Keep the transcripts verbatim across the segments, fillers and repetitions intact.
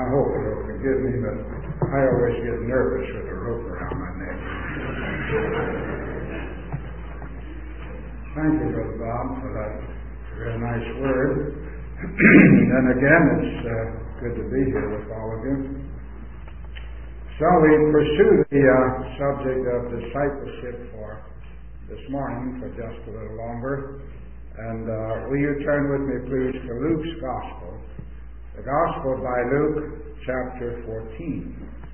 hope you'll forgive me, but I always get nervous with a rope around my neck. Thank you, Brother Bob, for that very nice word. And again, it's uh, good to be here with all of you. Shall we pursue the uh, subject of discipleship for this morning for just a little longer? And uh, will you turn with me, please, to Luke's Gospel. The Gospel by Luke, chapter fourteen.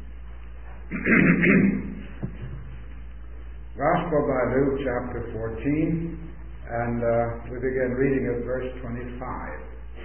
Gospel by Luke, chapter fourteen, and uh, we begin reading at verse twenty-five.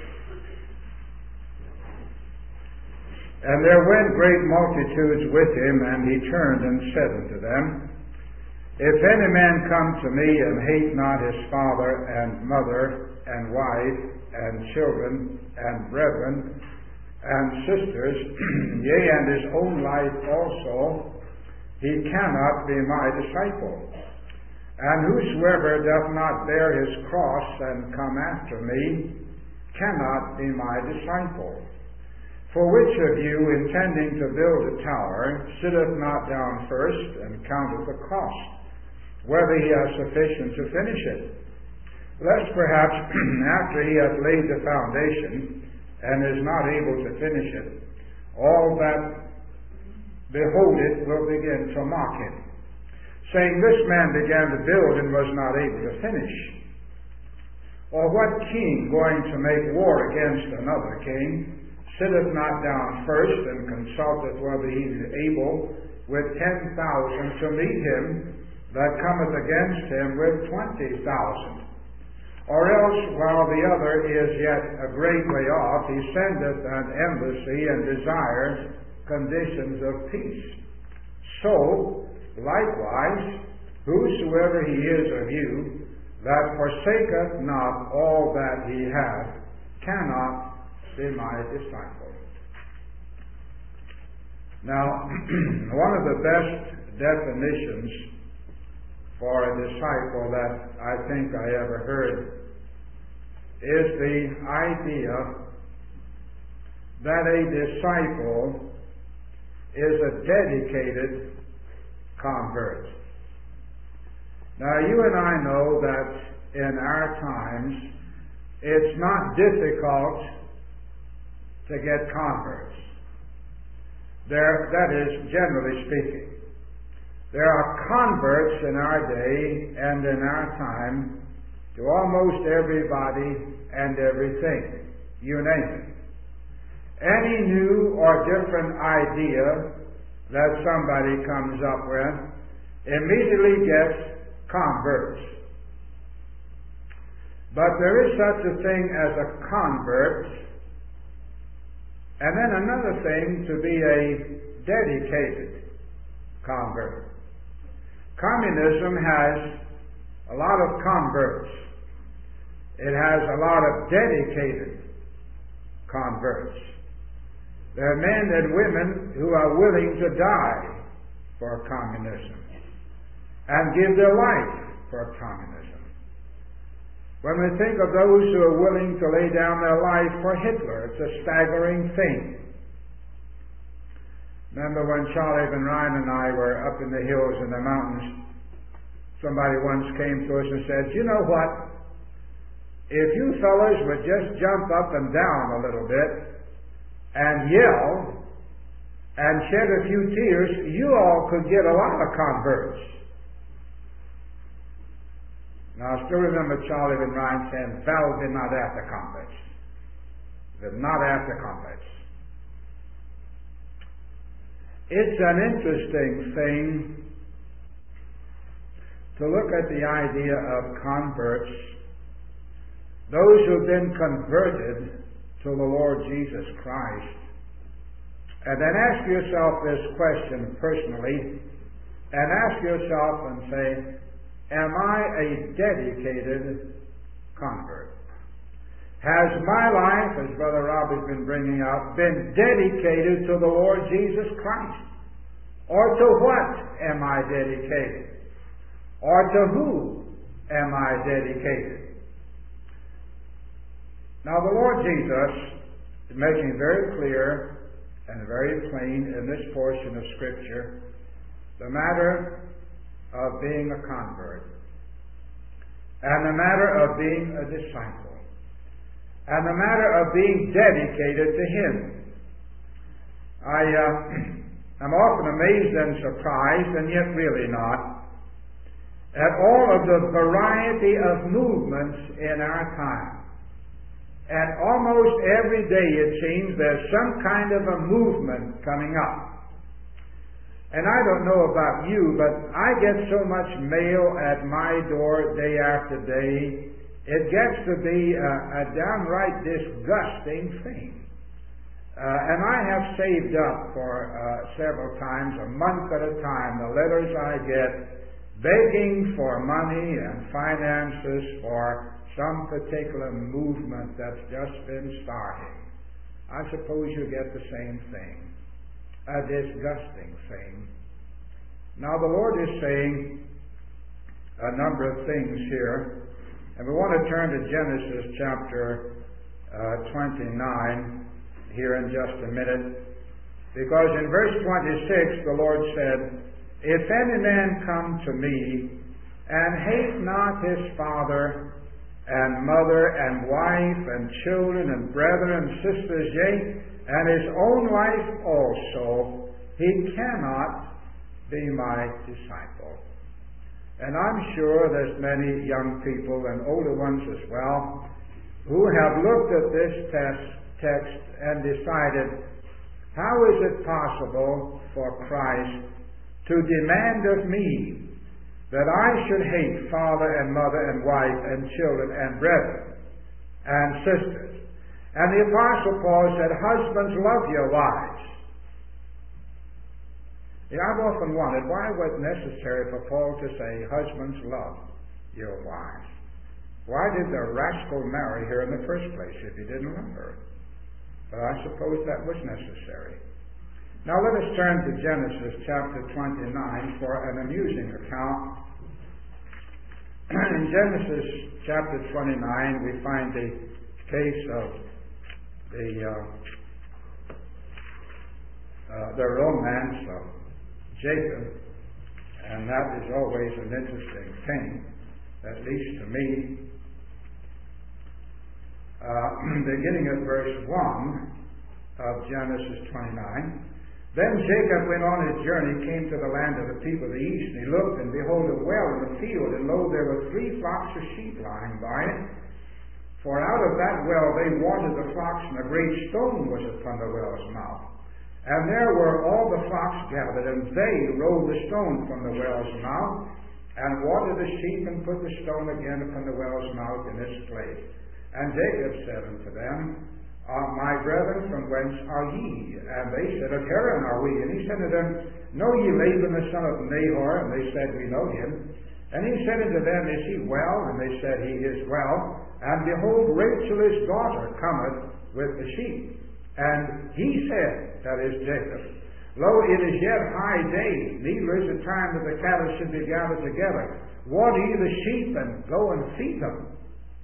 And there went great multitudes with him, and he turned and said unto them, If any man come to me and hate not his father and mother and wife and children and brethren and sisters, yea, and his own life also, he cannot be my disciple. And whosoever doth not bear his cross and come after me cannot be my disciple. For which of you, intending to build a tower, sitteth not down first and counteth the cost, whether he has sufficient to finish it? Lest perhaps after he hath laid the foundation and is not able to finish it, all that behold it will begin to mock him, saying, This man began to build and was not able to finish. Or what king, going to make war against another king, sitteth not down first and consulteth whether he is able with ten thousand to meet him that cometh against him with twenty thousand? Or else, while the other is yet a great way off, he sendeth an embassy and desires conditions of peace. So, likewise, whosoever he is of you that forsaketh not all that he hath cannot be my disciple. Now, one of the best definitions for a disciple that I think I ever heard is the idea that a disciple is a dedicated convert. Now, you and I know that in our times it's not difficult to get converts. There, that is, generally speaking. There are converts in our day and in our time to almost everybody and everything. You name it. Any new or different idea that somebody comes up with immediately gets converts. But there is such a thing as a convert, and then another thing to be a dedicated convert. Communism has a lot of converts. It has a lot of dedicated converts. There are men and women who are willing to die for communism and give their life for communism. When we think of those who are willing to lay down their life for Hitler, it's a staggering thing. Remember when Charlie Van Ryn and I were up in the hills and the mountains, somebody once came to us and said, You know what? If you fellows would just jump up and down a little bit and yell and shed a few tears, you all could get a lot of converts. Now, I still remember Charlie Van Ryn saying, Fellows, they're not after converts. They're not after converts. It's an interesting thing to look at the idea of converts, those who've been converted to the Lord Jesus Christ, and then ask yourself this question personally, and ask yourself and say, am I a dedicated convert? Has my life, as Brother Rob has been bringing out, been dedicated to the Lord Jesus Christ? Or to what am I dedicated? Or to who am I dedicated? Now, the Lord Jesus is making very clear and very plain in this portion of Scripture, the matter of being a convert, and the matter of being a disciple, and the matter of being dedicated to Him. I uh, am often amazed and surprised, and yet really not, at all of the variety of movements in our time. And almost every day, it seems, there's some kind of a movement coming up. And I don't know about you, but I get so much mail at my door day after day, it gets to be a, a downright disgusting thing. Uh, and I have saved up for uh, several times, a month at a time, the letters I get begging for money and finances for some particular movement that's just been starting. I suppose you get the same thing. A disgusting thing. Now the Lord is saying a number of things here, and we want to turn to Genesis chapter uh, twenty-nine here in just a minute, because in verse twenty-six the Lord said, "If any man come to me and hate not his father and mother and wife and children and brethren and sisters, yea, and his own life also, he cannot be my disciple." And I'm sure there's many young people and older ones as well who have looked at this test, text and decided, how is it possible for Christ to demand of me that I should hate father and mother and wife and children and brethren and sisters? And the Apostle Paul said, husbands, love your wives. Yeah, I've often wondered, why was it necessary for Paul to say, husbands, love your wives? Why did the rascal marry her in the first place if he didn't love her? But I suppose that was necessary. Now let us turn to Genesis chapter twenty-nine for an amusing account. In Genesis chapter twenty-nine, we find the case of the uh, uh, the romance of Jacob, and that is always an interesting thing, at least to me. Uh, beginning at verse one of Genesis twenty-nine, "Then Jacob went on his journey, came to the land of the people of the east, and he looked, and behold, a well in the field, and lo, there were three flocks of sheep lying by it. For out of that well they watered the flocks, and a great stone was upon the well's mouth. And there were all the flocks gathered, and they rolled the stone from the well's mouth, and watered the sheep, and put the stone again upon the well's mouth in its place. And Jacob said unto them, Uh, my brethren, from whence are ye? And they said, Of Haran are we. And he said to them, Know ye Laban the son of Nahor? And they said, We know him. And he said unto them, Is he well? And they said, He is well. And behold, Rachel his daughter cometh with the sheep. And he said, that is Jacob, Lo, it is yet high day, neither is it time that the cattle should be gathered together. Water ye the sheep, and go and feed them.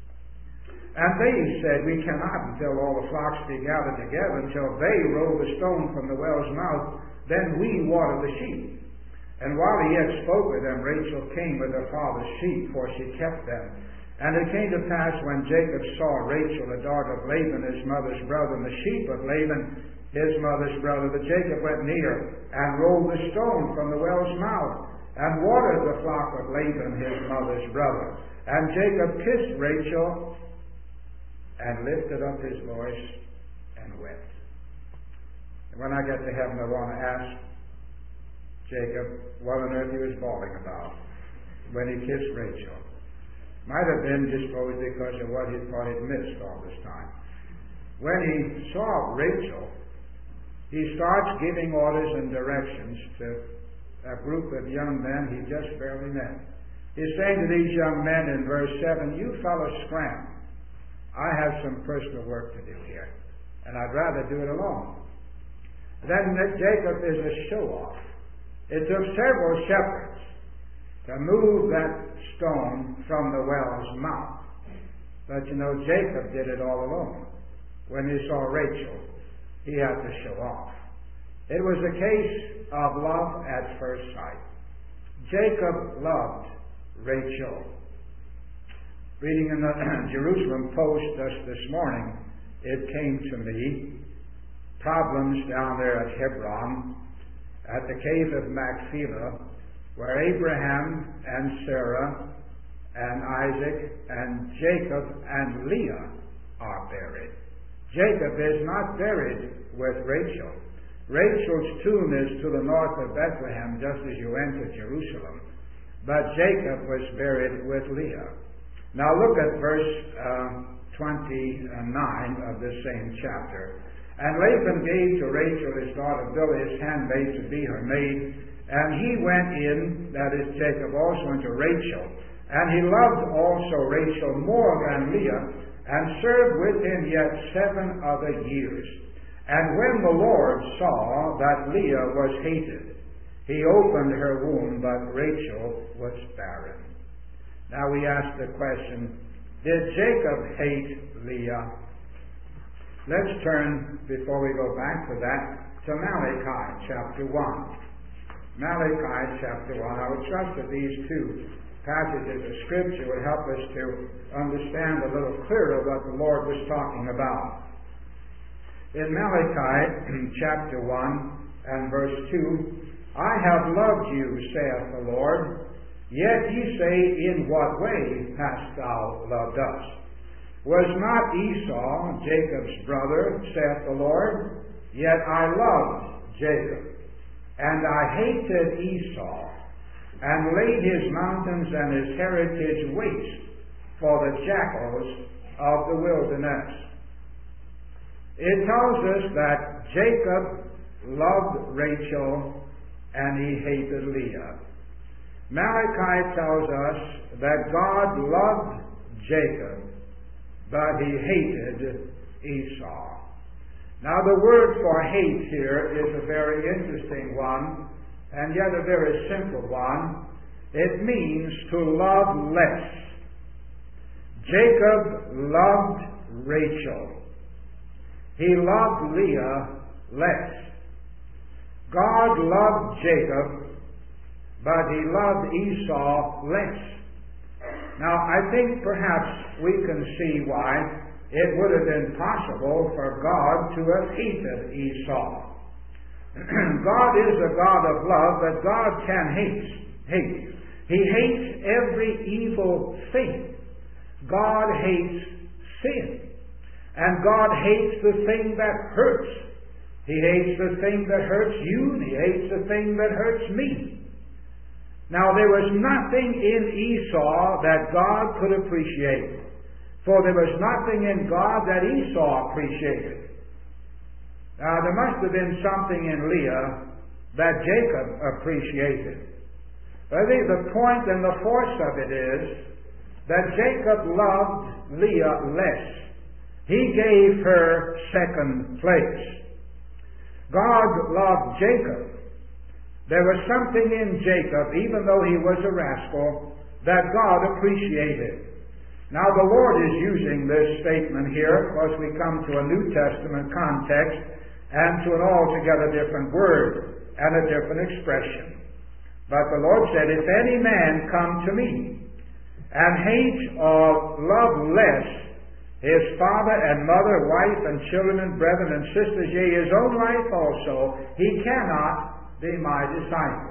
And they said, We cannot until all the flocks be gathered together, until they roll the stone from the well's mouth, then we water the sheep. And while he yet spoke with them, Rachel came with her father's sheep, for she kept them. And it came to pass, when Jacob saw Rachel, the daughter of Laban, his mother's brother, and the sheep of Laban, his mother's brother, that Jacob went near, and rolled the stone from the well's mouth, and watered the flock of Laban, his mother's brother. And Jacob kissed Rachel, and lifted up his voice and wept." And when I get to heaven, I want to ask Jacob what on earth he was bawling about when he kissed Rachel. Might have been disposed because of what he thought he'd missed all this time. When he saw Rachel, he starts giving orders and directions to a group of young men he just barely met. He's saying to these young men in verse seven, "You fellows scram. I have some personal work to do here, and I'd rather do it alone." Then Jacob is a show-off. It took several shepherds to move that stone from the well's mouth. But you know, Jacob did it all alone. When he saw Rachel, he had to show off. It was a case of love at first sight. Jacob loved Rachel. Reading in the Jerusalem Post just this morning, it came to me, problems down there at Hebron, at the cave of Machpelah, where Abraham and Sarah and Isaac and Jacob and Leah are buried. Jacob is not buried with Rachel. Rachel's tomb is to the north of Bethlehem, just as you enter Jerusalem. But Jacob was buried with Leah. Now look at verse uh, twenty-nine of this same chapter. And Laban gave to Rachel his daughter Bilhah his handmaid to be her maid. And he went in, that is Jacob, also into Rachel. And he loved also Rachel more than Leah, and served with him yet seven other years. And when the Lord saw that Leah was hated, he opened her womb, but Rachel was barren. Now we ask the question, did Jacob hate Leah? Let's turn, before we go back to that, to Malachi chapter one. Malachi chapter one. I would trust that these two passages of Scripture would help us to understand a little clearer what the Lord was talking about. In Malachi chapter one and verse two, I have loved you, saith the Lord, yet ye say, in what way hast thou loved us? Was not Esau Jacob's brother, saith the Lord? Yet I loved Jacob, and I hated Esau, and laid his mountains and his heritage waste for the jackals of the wilderness. It tells us that Jacob loved Rachel and he hated Leah. Malachi tells us that God loved Jacob, but he hated Esau. Now the word for hate here is a very interesting one, and yet a very simple one. It means to love less. Jacob loved Rachel. He loved Leah less. God loved Jacob, but he loved Esau less. Now, I think perhaps we can see why it would have been possible for God to have hated Esau. God is a God of love, but God can hate. hate. He hates every evil thing. God hates sin. And God hates the thing that hurts. He hates the thing that hurts you, and he hates the thing that hurts me. Now, there was nothing in Esau that God could appreciate, for there was nothing in God that Esau appreciated. Now, there must have been something in Leah that Jacob appreciated. But I think the point and the force of it is that Jacob loved Leah less. He gave her second place. God loved Jacob. There was something in Jacob, even though he was a rascal, that God appreciated. Now the Lord is using this statement here because we come to a New Testament context and to an altogether different word and a different expression. But the Lord said, if any man come to me and hate or love less his father and mother, wife and children and brethren and sisters, yea, his own life also, he cannot be my disciple.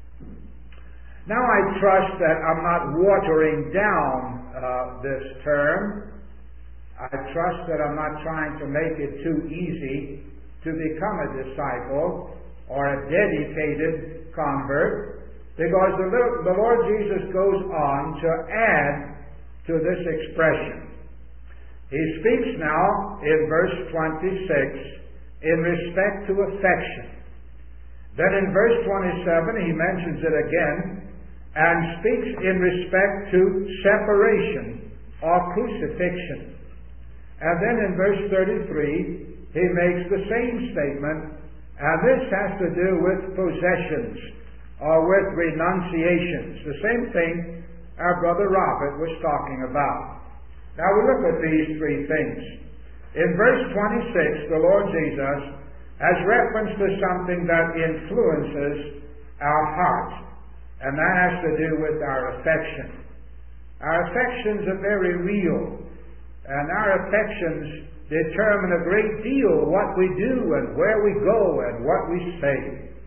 Now I trust that I'm not watering down uh, this term. I trust that I'm not trying to make it too easy to become a disciple or a dedicated convert, because the, the Lord Jesus goes on to add to this expression. He speaks now in verse twenty-six in respect to affection. Then in verse twenty-seven he mentions it again and speaks in respect to separation or crucifixion. And then in verse thirty-three he makes the same statement, and this has to do with possessions or with renunciations. The same thing our brother Robert was talking about. Now we look at these three things. In verse twenty-six, the Lord Jesus as reference to something that influences our heart, and that has to do with our affection. Our affections are very real, and our affections determine a great deal what we do and where we go and what we say.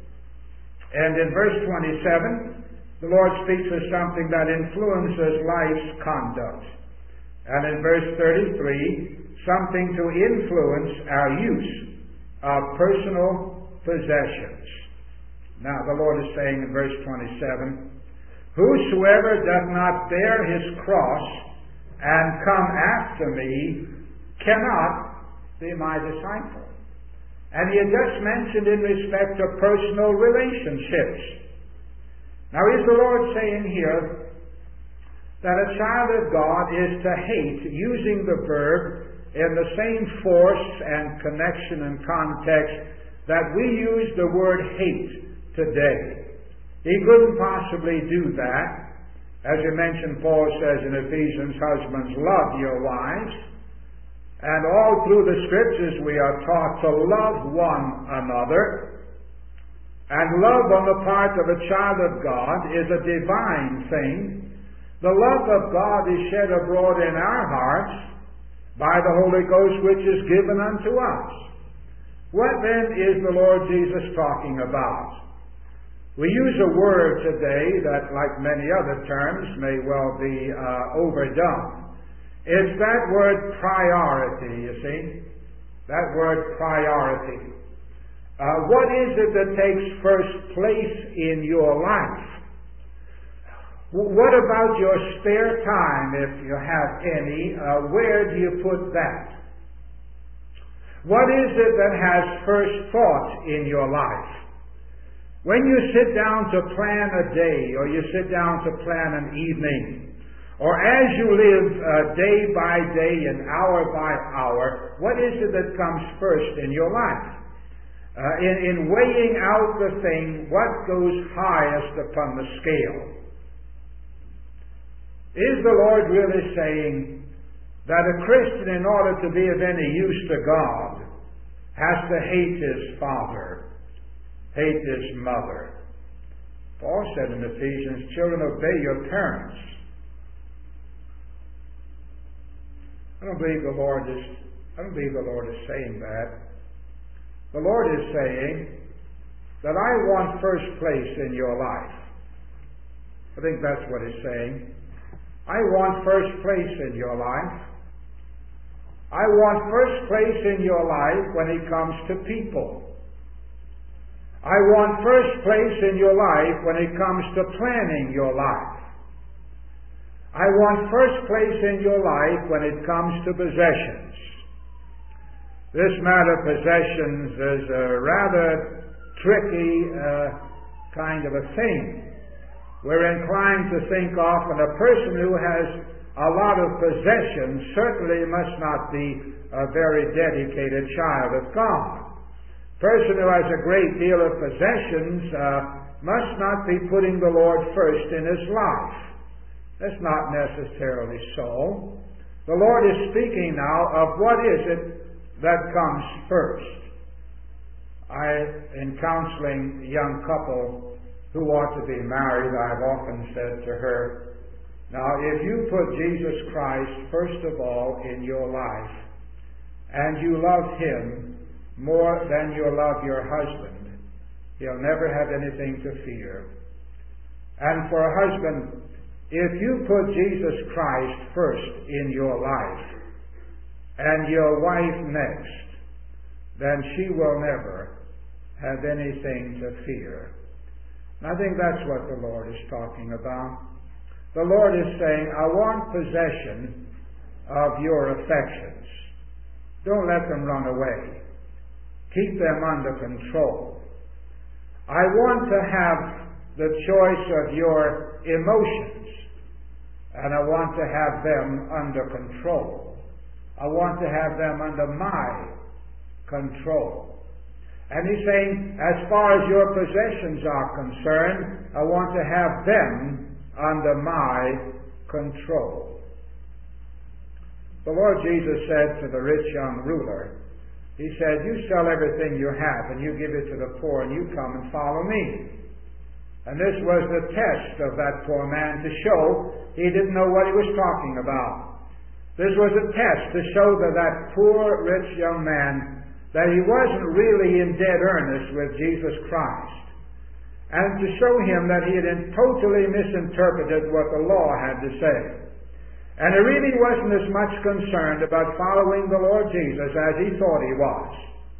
And in verse twenty-seven, the Lord speaks of something that influences life's conduct. And in verse thirty-three, something to influence our use of personal possessions. Now, the Lord is saying in verse twenty-seven, whosoever doth not bear his cross and come after me cannot be my disciple. And he had just mentioned in respect to personal relationships. Now, is the Lord saying here that a child of God is to hate, using the verb in the same force and connection and context that we use the word hate today? He couldn't possibly do that. As you mentioned, Paul says in Ephesians, husbands, love your wives. And all through the Scriptures we are taught to love one another. And love on the part of a child of God is a divine thing. The love of God is shed abroad in our hearts by the Holy Ghost which is given unto us. What then is the Lord Jesus talking about? We use a word today that, like many other terms, may well be uh, overdone. It's that word priority, you see. That word priority. Uh, what is it that takes first place in your life? W- what about your spare time, if you have any? Uh, where do you put that? What is it that has first thought in your life? When you sit down to plan a day, or you sit down to plan an evening, or as you live uh, day by day and hour by hour, what is it that comes first in your life? Uh, in, in weighing out the thing, what goes highest upon the scale? Is the Lord really saying that a Christian, in order to be of any use to God, has to hate his father, hate his mother? Paul said in Ephesians, children, obey your parents. I don't believe the Lord is, I don't believe the Lord is saying that. The Lord is saying that I want first place in your life. I think that's what he's saying. I want first place in your life. I want first place in your life when it comes to people. I want first place in your life when it comes to planning your life. I want first place in your life when it comes to possessions. This matter of possessions is a rather tricky uh, kind of a thing. We're inclined to think often a person who has a lot of possessions certainly must not be a very dedicated child of God. A person who has a great deal of possessions uh, must not be putting the Lord first in his life. That's not necessarily so. The Lord is speaking now of what is it that comes first. I, in counseling a young couple who ought to be married, I've often said to her, now if you put Jesus Christ first of all in your life, and you love Him more than you love your husband, he'll never have anything to fear. And for a husband, if you put Jesus Christ first in your life, and your wife next, then she will never have anything to fear. And I think that's what the Lord is talking about. The Lord is saying, I want possession of your affections. Don't let them run away. Keep them under control. I want to have the choice of your emotions, and I want to have them under control. I want to have them under my control. And he's saying, as far as your possessions are concerned, I want to have them under my control. The Lord Jesus said to the rich young ruler, He said, you sell everything you have and you give it to the poor and you come and follow me. And this was the test of that poor man to show he didn't know what he was talking about. This was a test to show that that poor, rich young man that he wasn't really in dead earnest with Jesus Christ. And to show him that he had totally misinterpreted what the law had to say. And he really wasn't as much concerned about following the Lord Jesus as he thought he was.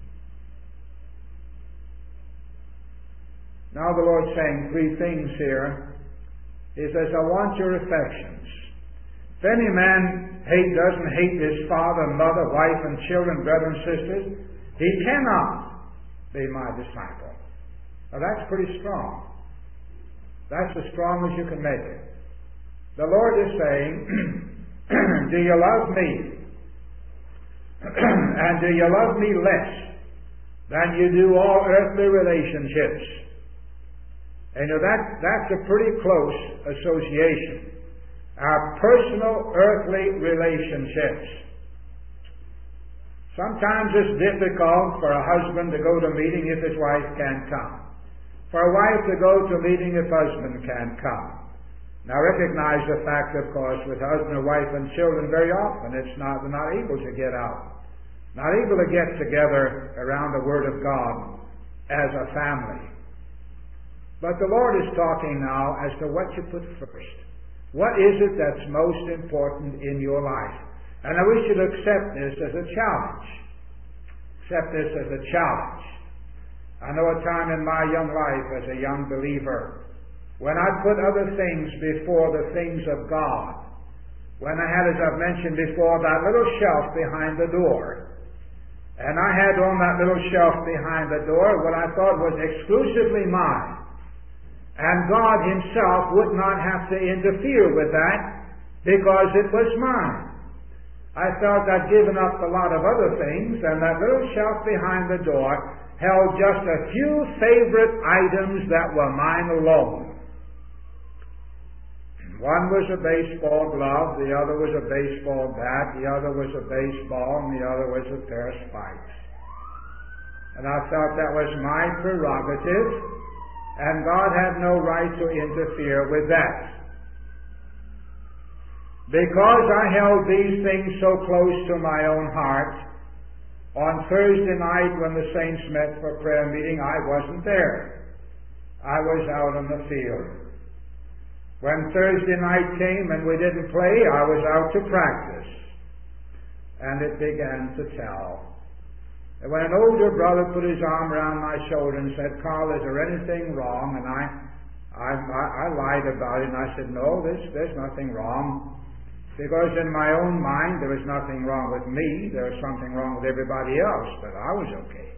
Now the Lord's saying three things here. He says, I want your affections. If any man hate, doesn't hate his father, mother, wife, and children, brothers and sisters, he cannot be my disciple. Now that's pretty strong. That's as strong as you can make it. The Lord is saying, do you love me? And do you love me less than you do all earthly relationships? And you know, that, that's a pretty close association. Our personal earthly relationships. Sometimes it's difficult for a husband to go to a meeting if his wife can't come. For a wife to go to a meeting if husband can't come. Now recognize the fact, of course, with husband and wife and children, very often it's not, they're not able to get out. Not able to get together around the Word of God as a family. But the Lord is talking now as to what you put first. What is it that's most important in your life? And I wish you to accept this as a challenge. Accept this as a challenge. I know a time in my young life as a young believer when I put other things before the things of God. When I had, as I've mentioned before, that little shelf behind the door. And I had on that little shelf behind the door what I thought was exclusively mine. And God Himself would not have to interfere with that because it was mine. I felt I'd given up a lot of other things, and that little shelf behind the door held just a few favorite items that were mine alone. One was a baseball glove, the other was a baseball bat, the other was a baseball, and the other was a pair of spikes. And I felt that was my prerogative, and God had no right to interfere with that. Because I held these things so close to my own heart, on Thursday night when the saints met for prayer meeting, I wasn't there. I was out on the field. When Thursday night came and we didn't play, I was out to practice. And it began to tell. And when an older brother put his arm around my shoulder and said, Carl, is there anything wrong? And I I, I, I lied about it, and I said, no, there's, there's nothing wrong. Because in my own mind, there was nothing wrong with me. There was something wrong with everybody else, but I was okay.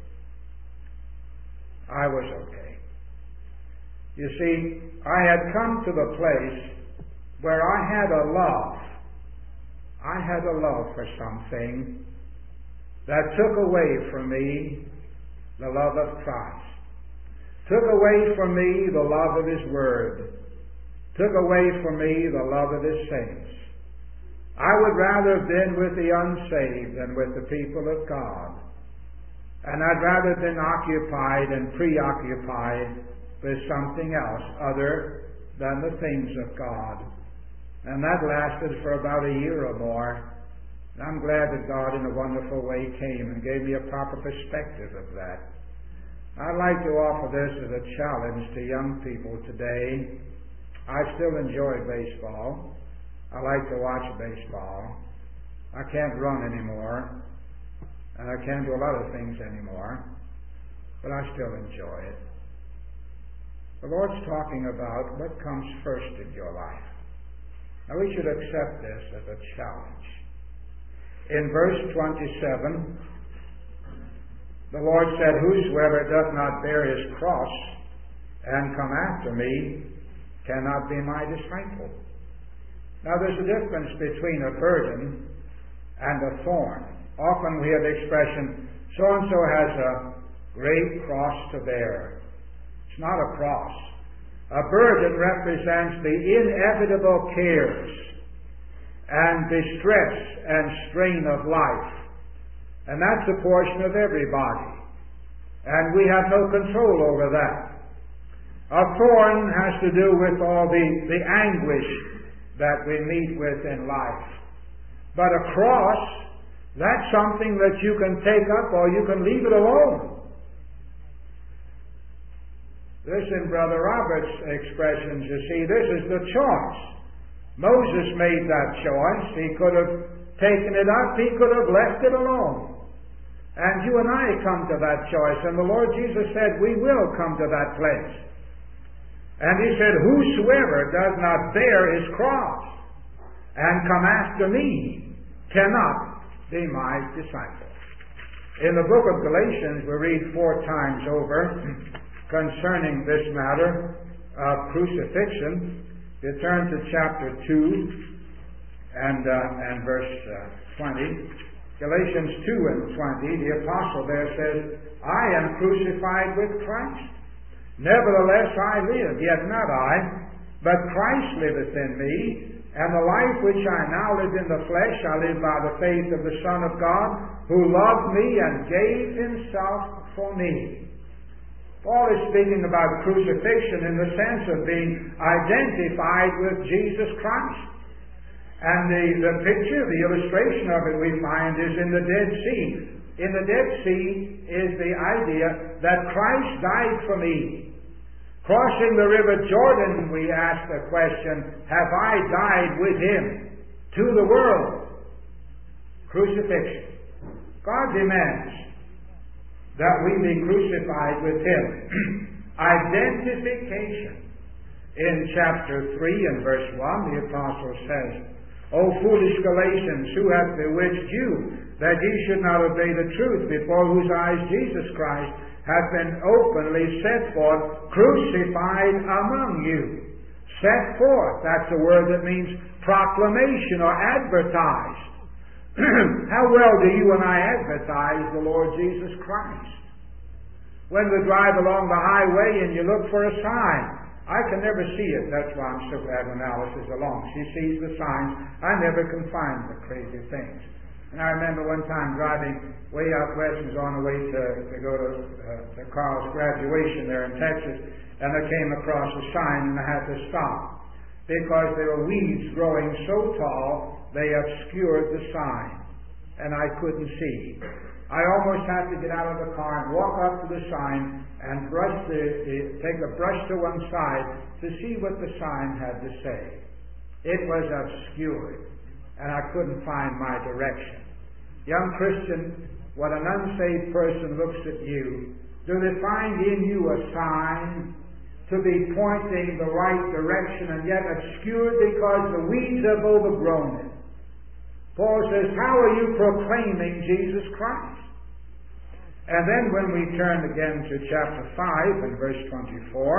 I was okay. You see, I had come to the place where I had a love. I had a love for something that took away from me the love of Christ. Took away from me the love of His Word. Took away from me the love of His saints. I would rather have been with the unsaved than with the people of God. And I'd rather have been occupied and preoccupied with something else other than the things of God. And that lasted for about a year or more. And I'm glad that God in a wonderful way came and gave me a proper perspective of that. I'd like to offer this as a challenge to young people today. I still enjoy baseball. I like to watch baseball. I can't run anymore. And I can't do a lot of things anymore. But I still enjoy it. The Lord's talking about what comes first in your life. Now we should accept this as a challenge. In verse twenty-seven, the Lord said, whosoever doth not bear his cross and come after me cannot be my disciple. Now there's a difference between a burden and a thorn. Often we have the expression, so-and-so has a great cross to bear. It's not a cross. A burden represents the inevitable cares and distress and strain of life. And that's a portion of everybody. And we have no control over that. A thorn has to do with all the, the anguish that we meet with in life. But a cross, that's something that you can take up or you can leave it alone. Listen, Brother Robert's expressions, you see, this is the choice. Moses made that choice. He could have taken it up. He could have left it alone. And you and I come to that choice. And the Lord Jesus said, we will come to that place. And He said, whosoever does not bear his cross and come after me cannot be my disciple. In the book of Galatians, we read four times over concerning this matter of crucifixion. You turn to chapter two and, uh, and verse uh, twenty. Galatians two and twenty, the apostle there says, I am crucified with Christ. Nevertheless I live, yet not I, but Christ liveth in me. And the life which I now live in the flesh, I live by the faith of the Son of God, who loved me and gave Himself for me. Paul is speaking about crucifixion in the sense of being identified with Jesus Christ. And the, the picture, the illustration of it we find is in the Dead Sea. In the Dead Sea is the idea that Christ died for me. Crossing the river Jordan, we ask the question, have I died with Him to the world? Crucifixion. God demands that we be crucified with Him. Identification. In chapter three and verse one, the apostle says, O foolish Galatians, who hath bewitched you, that ye should not obey the truth, before whose eyes Jesus Christ hath been openly set forth, crucified among you. Set forth, that's a word that means proclamation or advertised. How well do you and I advertise the Lord Jesus Christ? When we drive along the highway and you look for a sign, I can never see it. That's why I'm so glad when Alice is along. She sees the signs. I never can find the crazy things. And I remember one time driving way out west, was on the way to, to go to, uh, to Carl's graduation there in Texas, and I came across a sign and I had to stop because there were weeds growing so tall they obscured the sign and I couldn't see. I almost had to get out of the car and walk up to the sign and brush the, the take a brush to one side to see what the sign had to say. It was obscured, and I couldn't find my direction. Young Christian, when an unsaved person looks at you, do they find in you a sign to be pointing the right direction and yet obscured because the weeds have overgrown it? Paul says, how are you proclaiming Jesus Christ? And then when we turn again to chapter five and verse twenty-four,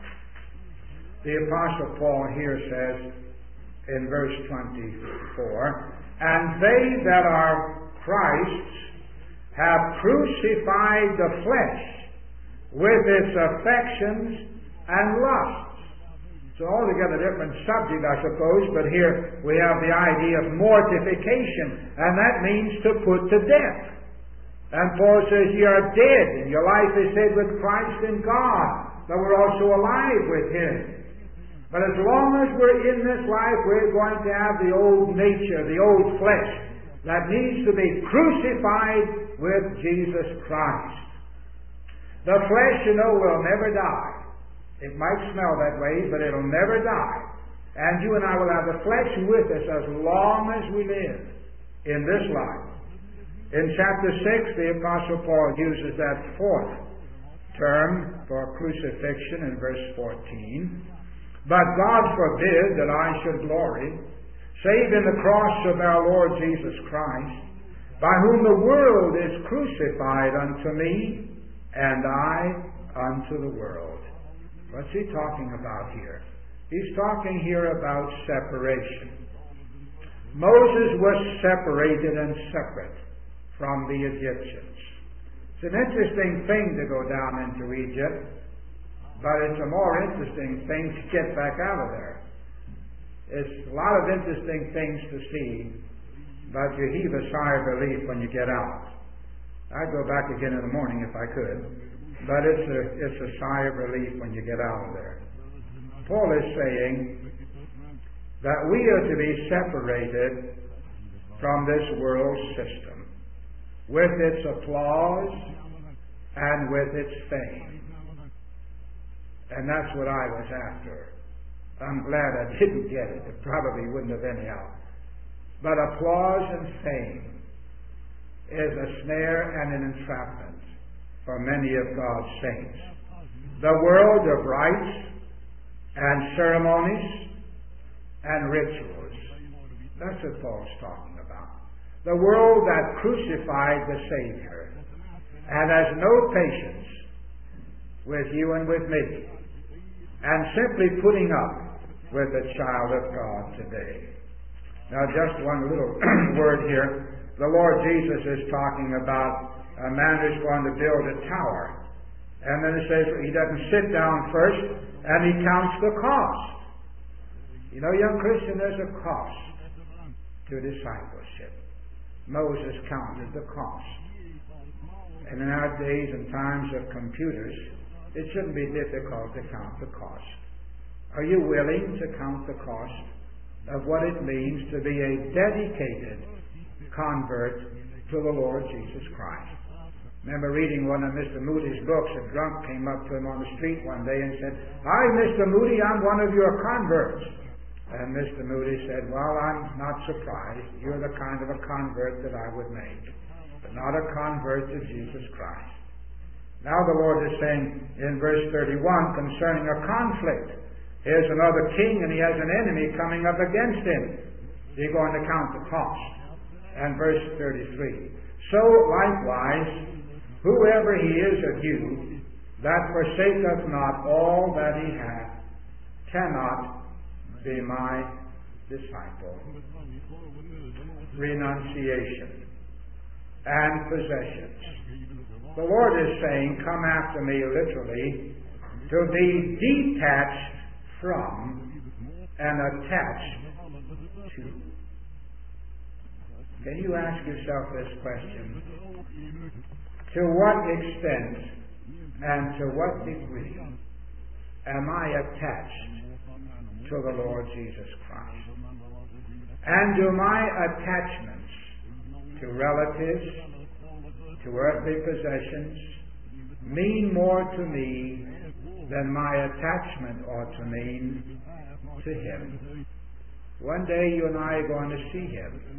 the Apostle Paul here says in verse twenty-four, and they that are Christ's have crucified the flesh with its affections and lusts. It's an altogether different subject, I suppose, but here we have the idea of mortification, and that means to put to death. And Paul says, ye are dead, and your life is hid with Christ in God, but we're also alive with Him. But as long as we're in this life, we're going to have the old nature, the old flesh, that needs to be crucified with Jesus Christ. The flesh, you know, will never die. It might smell that way, but it'll never die. And you and I will have the flesh with us as long as we live in this life. In chapter six, the Apostle Paul uses that fourth term for crucifixion in verse fourteen. But God forbid that I should glory, save in the cross of our Lord Jesus Christ, by whom the world is crucified unto me, and I unto the world. What's he talking about here? He's talking here about separation. Moses was separated and separate from the Egyptians. It's an interesting thing to go down into Egypt, but it's a more interesting thing to get back out of there. It's a lot of interesting things to see, but you heave a sigh of relief when you get out. I'd go back again in the morning if I could. But it's a, it's a sigh of relief when you get out of there. Paul is saying that we are to be separated from this world system with its applause and with its fame. And that's what I was after. I'm glad I didn't get it. It probably wouldn't have anyhow. But applause and fame is a snare and an entrapment for many of God's saints. The world of rites and ceremonies and rituals. That's what Paul's talking about. The world that crucified the Savior and has no patience with you and with me, and simply putting up with the child of God today. Now, just one little word here. The Lord Jesus is talking about a man who's going to build a tower. And then it says he doesn't sit down first and he counts the cost. You know, young Christian, there's a cost to discipleship. Moses counted the cost. And in our days and times of computers, it shouldn't be difficult to count the cost. Are you willing to count the cost of what it means to be a dedicated convert to the Lord Jesus Christ? Remember reading one of Mister Moody's books. A drunk came up to him on the street one day and said, "Hi, Mister Moody, I'm one of your converts." And Mister Moody said, "Well, I'm not surprised. You're the kind of a convert that I would make, but not a convert to Jesus Christ." Now the Lord is saying in verse thirty-one concerning a conflict. Here's another king and he has an enemy coming up against him. You're going to count the cost. And verse thirty-three. So likewise, whoever he is of you that forsaketh not all that he hath cannot be my disciple. Renunciation and possessions. The Lord is saying, come after me literally, to be detached from and attached to. Can you ask yourself this question? To what extent and to what degree am I attached to the Lord Jesus Christ? And do my attachments to relatives, to earthly possessions, mean more to me than my attachment ought to mean to Him? One day you and I are going to see Him.